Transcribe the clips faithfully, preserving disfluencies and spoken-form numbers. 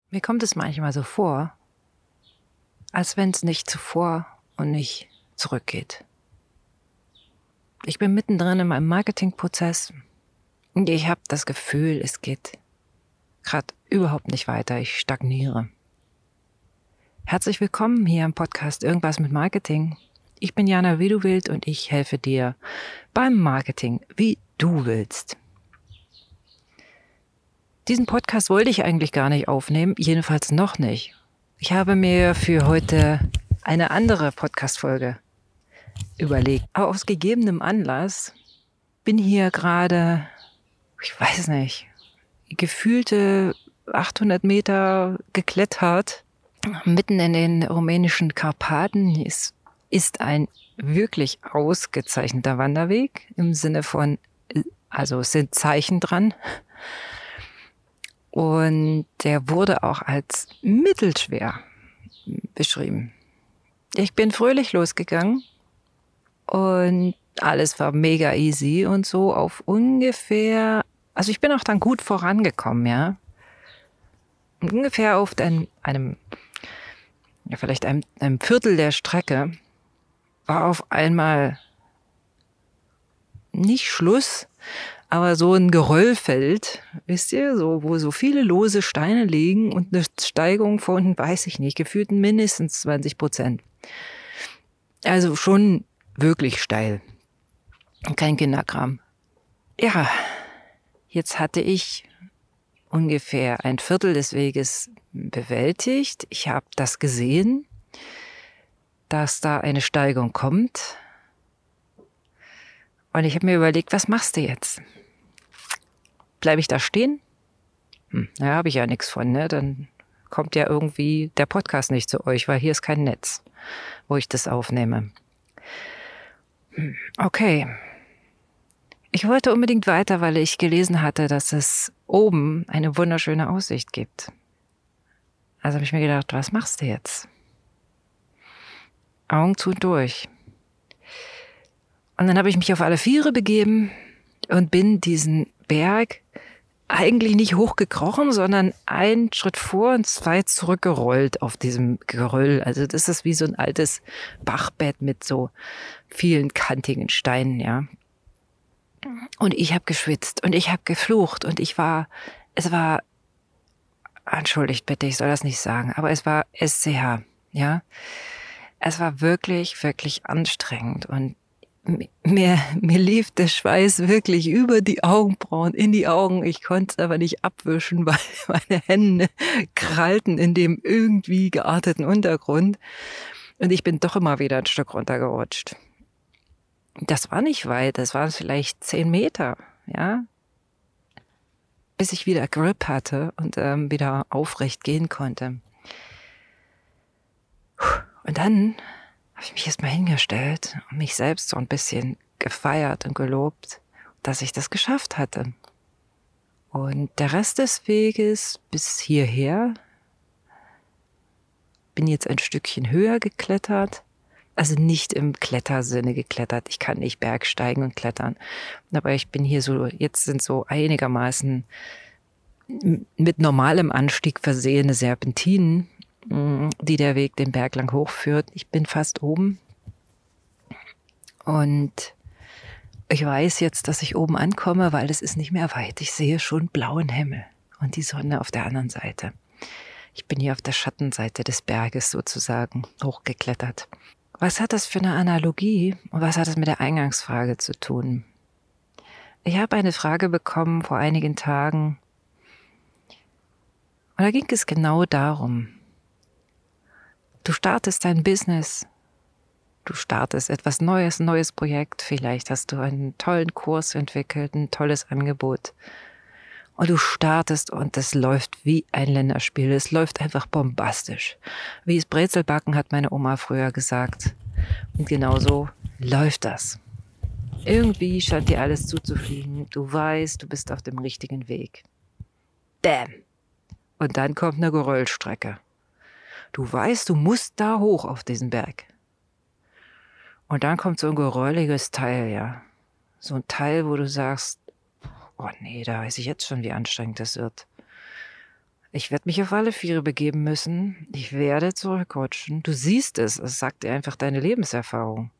Mir kommt es manchmal so vor, als wenn es nicht zuvor und nicht zurückgeht. Ich bin mittendrin in meinem Marketingprozess und ich habe das Gefühl, es geht gerade überhaupt nicht weiter. Ich stagniere. Herzlich willkommen hier im Podcast Irgendwas mit Marketing. Ich bin Jana Widuwild und ich helfe dir beim Marketing, wie du willst. Diesen Podcast wollte ich eigentlich gar nicht aufnehmen, jedenfalls noch nicht. Ich habe mir für heute eine andere Podcast-Folge überlegt. Aber aus gegebenem Anlass bin hier gerade, ich weiß nicht, gefühlte achthundert Meter geklettert, mitten in den rumänischen Karpaten. Es ist ein wirklich ausgezeichneter Wanderweg im Sinne von, also es sind Zeichen dran. Und der wurde auch als mittelschwer beschrieben. Ich bin fröhlich losgegangen und alles war mega easy und so auf ungefähr, also ich bin auch dann gut vorangekommen, ja. Ungefähr auf einem, einem ja vielleicht einem, einem Viertel der Strecke war auf einmal nicht Schluss, aber so ein Geröllfeld, wisst ihr, so, wo so viele lose Steine liegen und eine Steigung von, weiß ich nicht, gefühlt mindestens zwanzig Prozent. Also schon wirklich steil. Kein Kinderkram. Ja, jetzt hatte ich ungefähr ein Viertel des Weges bewältigt. Ich habe das gesehen, dass da eine Steigung kommt. Und ich habe mir überlegt, was machst du jetzt? Bleibe ich da stehen? Hm, da habe ich ja nichts von, ne? Dann kommt ja irgendwie der Podcast nicht zu euch, weil hier ist kein Netz, wo ich das aufnehme. Hm, okay. Ich wollte unbedingt weiter, weil ich gelesen hatte, dass es oben eine wunderschöne Aussicht gibt. Also habe ich mir gedacht, was machst du jetzt? Augen zu und durch. Und dann habe ich mich auf alle Viere begeben und bin diesen Berg eigentlich nicht hochgekrochen, sondern einen Schritt vor und zwei zurückgerollt auf diesem Geröll. Also das ist wie so ein altes Bachbett mit so vielen kantigen Steinen, ja. Und ich habe geschwitzt und ich habe geflucht und ich war, es war, entschuldigt bitte, ich soll das nicht sagen, aber es war S C H, ja. Es war wirklich, wirklich anstrengend und Mir, mir lief der Schweiß wirklich über die Augenbrauen, in die Augen. Ich konnte es aber nicht abwischen, weil meine Hände krallten in dem irgendwie gearteten Untergrund. Und ich bin doch immer wieder ein Stück runtergerutscht. Das war nicht weit, das waren vielleicht zehn Meter, ja. Bis ich wieder Grip hatte und ähm, wieder aufrecht gehen konnte. Und dann habe ich mich erstmal hingestellt und mich selbst so ein bisschen gefeiert und gelobt, dass ich das geschafft hatte. Und der Rest des Weges bis hierher bin jetzt ein Stückchen höher geklettert, also nicht im Klettersinne geklettert. Ich kann nicht bergsteigen und klettern, aber ich bin hier so, jetzt sind so einigermaßen mit normalem Anstieg versehene Serpentinen, die der Weg den Berg lang hochführt. Ich bin fast oben und ich weiß jetzt, dass ich oben ankomme, weil es ist nicht mehr weit. Ich sehe schon blauen Himmel und die Sonne auf der anderen Seite. Ich bin hier auf der Schattenseite des Berges sozusagen hochgeklettert. Was hat das für eine Analogie und was hat das mit der Eingangsfrage zu tun? Ich habe eine Frage bekommen vor einigen Tagen und da ging es genau darum. Du startest dein Business, du startest etwas Neues, ein neues Projekt, vielleicht hast du einen tollen Kurs entwickelt, ein tolles Angebot und du startest und es läuft wie ein Länderspiel, es läuft einfach bombastisch. Wie es Brezelbacken, hat meine Oma früher gesagt, und genauso läuft das. Irgendwie scheint dir alles zuzufliegen, du weißt, du bist auf dem richtigen Weg. Bäm! Und dann kommt eine Geröllstrecke. Du weißt, du musst da hoch auf diesen Berg. Und dann kommt so ein gerölliges Teil, ja. So ein Teil, wo du sagst, oh nee, da weiß ich jetzt schon, wie anstrengend das wird. Ich werde mich auf alle Viere begeben müssen. Ich werde zurückrutschen. Du siehst es. Es sagt dir einfach deine Lebenserfahrung.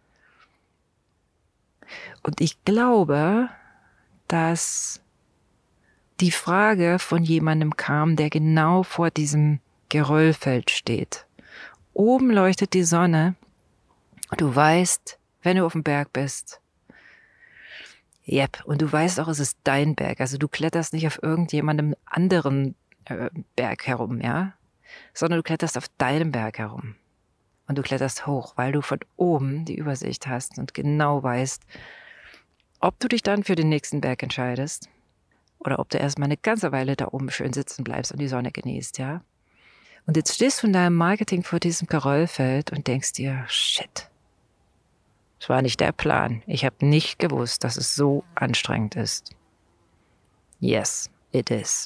Und ich glaube, dass die Frage von jemandem kam, der genau vor diesem Geröllfeld steht. Oben leuchtet die Sonne. Du weißt, wenn du auf dem Berg bist, yep, und du weißt auch, es ist dein Berg. Also du kletterst nicht auf irgendjemandem anderen äh, Berg herum, ja, sondern du kletterst auf deinem Berg herum. Und du kletterst hoch, weil du von oben die Übersicht hast und genau weißt, ob du dich dann für den nächsten Berg entscheidest oder ob du erstmal eine ganze Weile da oben schön sitzen bleibst und die Sonne genießt, ja. Und jetzt stehst du in deinem Marketing vor diesem Geröllfeld und denkst dir, shit, das war nicht der Plan. Ich habe nicht gewusst, dass es so anstrengend ist. Yes, it is.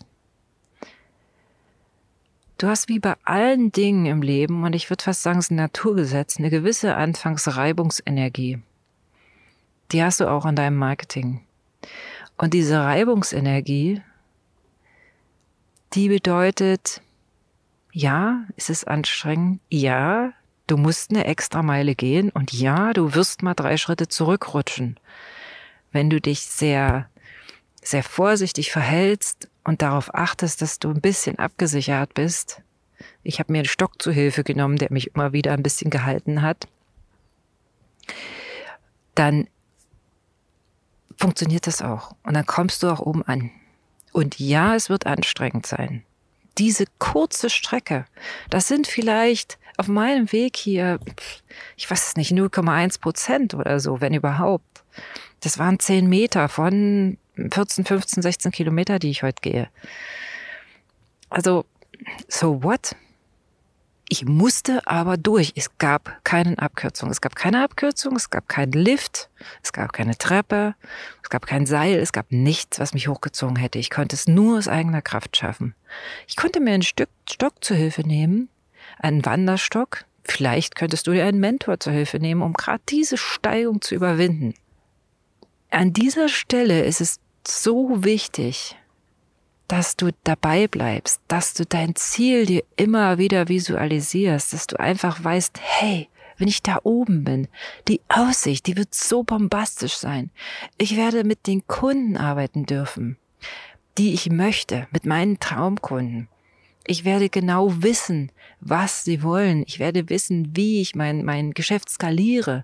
Du hast wie bei allen Dingen im Leben, und ich würde fast sagen, es ist ein Naturgesetz, eine gewisse Anfangsreibungsenergie. Die hast du auch in deinem Marketing. Und diese Reibungsenergie, die bedeutet, ja, es ist anstrengend, ja, du musst eine extra Meile gehen und ja, du wirst mal drei Schritte zurückrutschen, wenn du dich sehr, sehr vorsichtig verhältst und darauf achtest, dass du ein bisschen abgesichert bist. Ich habe mir einen Stock zu Hilfe genommen, der mich immer wieder ein bisschen gehalten hat. Dann funktioniert das auch und dann kommst du auch oben an. Und ja, es wird anstrengend sein. Diese kurze Strecke, das sind vielleicht auf meinem Weg hier, ich weiß es nicht, null Komma eins Prozent oder so, wenn überhaupt. Das waren zehn Meter von vierzehn, fünfzehn, sechzehn Kilometer, die ich heute gehe. Also, so what? Ich musste aber durch. Es gab keine Abkürzung. Es gab keine Abkürzung, es gab keinen Lift, es gab keine Treppe, es gab kein Seil, es gab nichts, was mich hochgezogen hätte. Ich konnte es nur aus eigener Kraft schaffen. Ich konnte mir einen Stück Stock zur Hilfe nehmen, einen Wanderstock. Vielleicht könntest du dir einen Mentor zur Hilfe nehmen, um gerade diese Steigung zu überwinden. An dieser Stelle ist es so wichtig, dass du dabei bleibst, dass du dein Ziel dir immer wieder visualisierst, dass du einfach weißt, hey, wenn ich da oben bin, die Aussicht, die wird so bombastisch sein. Ich werde mit den Kunden arbeiten dürfen, die ich möchte, mit meinen Traumkunden. Ich werde genau wissen, was sie wollen. Ich werde wissen, wie ich mein, mein Geschäft skaliere.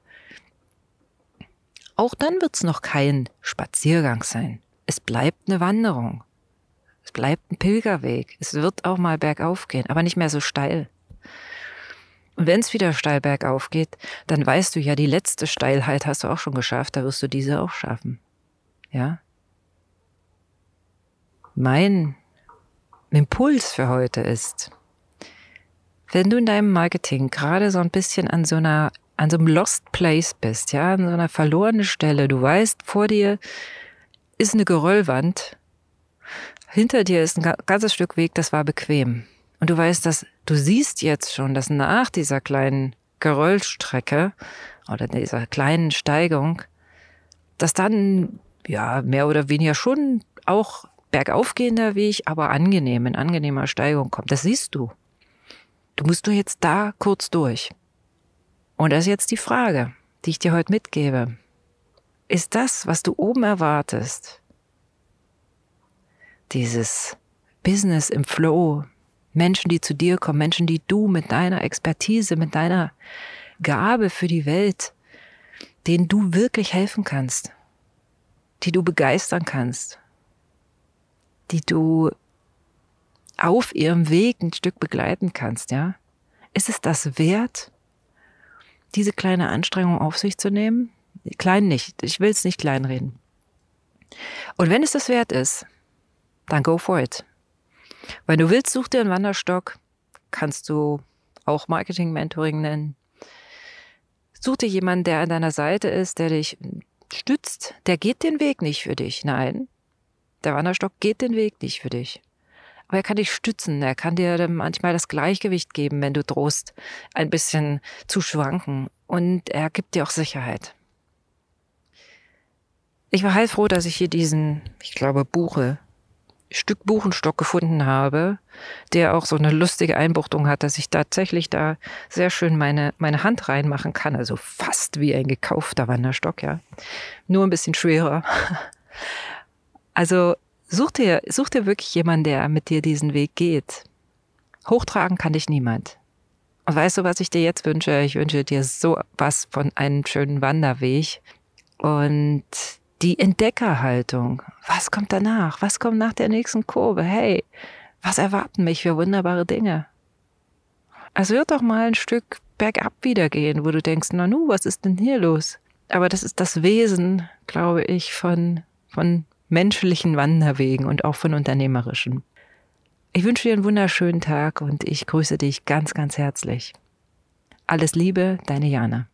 Auch dann wird es noch kein Spaziergang sein. Es bleibt eine Wanderung. Es bleibt ein Pilgerweg. Es wird auch mal bergauf gehen, aber nicht mehr so steil. Und wenn es wieder steil bergauf geht, dann weißt du ja, die letzte Steilheit hast du auch schon geschafft, da wirst du diese auch schaffen. Ja? Mein Impuls für heute ist, wenn du in deinem Marketing gerade so ein bisschen an so einer, an so einem Lost Place bist, ja, an so einer verlorenen Stelle, du weißt, vor dir ist eine Geröllwand, hinter dir ist ein ganzes Stück Weg, das war bequem. Und du weißt, dass du siehst jetzt schon, dass nach dieser kleinen Geröllstrecke oder dieser kleinen Steigung, dass dann ja mehr oder weniger schon auch bergaufgehender Weg, aber angenehm, in angenehmer Steigung kommt. Das siehst du. Du musst nur jetzt da kurz durch. Und das ist jetzt die Frage, die ich dir heute mitgebe. Ist das, was du oben erwartest, dieses Business im Flow, Menschen, die zu dir kommen, Menschen, die du mit deiner Expertise, mit deiner Gabe für die Welt, denen du wirklich helfen kannst, die du begeistern kannst, die du auf ihrem Weg ein Stück begleiten kannst, ja? Ist es das wert, diese kleine Anstrengung auf sich zu nehmen? Klein nicht, ich will es nicht kleinreden. Und wenn es das wert ist, dann go for it. Wenn du willst, such dir einen Wanderstock, kannst du auch Marketing-Mentoring nennen. Such dir jemanden, der an deiner Seite ist, der dich stützt. Der geht den Weg nicht für dich, nein. Der Wanderstock geht den Weg nicht für dich. Aber er kann dich stützen, er kann dir manchmal das Gleichgewicht geben, wenn du drohst, ein bisschen zu schwanken. Und er gibt dir auch Sicherheit. Ich war heilfroh, dass ich hier diesen, ich glaube, Buche Stück Buchenstock gefunden habe, der auch so eine lustige Einbuchtung hat, dass ich tatsächlich da sehr schön meine, meine Hand reinmachen kann. Also fast wie ein gekaufter Wanderstock, ja. Nur ein bisschen schwerer. Also such dir, such dir wirklich jemanden, der mit dir diesen Weg geht. Hochtragen kann dich niemand. Und weißt du, was ich dir jetzt wünsche? Ich wünsche dir so was von einem schönen Wanderweg und die Entdeckerhaltung. Was kommt danach? Was kommt nach der nächsten Kurve? Hey, was erwarten mich für wunderbare Dinge? Also wird doch mal ein Stück bergab wieder gehen, wo du denkst, na nu, was ist denn hier los? Aber das ist das Wesen, glaube ich, von, von menschlichen Wanderwegen und auch von unternehmerischen. Ich wünsche dir einen wunderschönen Tag und ich grüße dich ganz, ganz herzlich. Alles Liebe, deine Jana.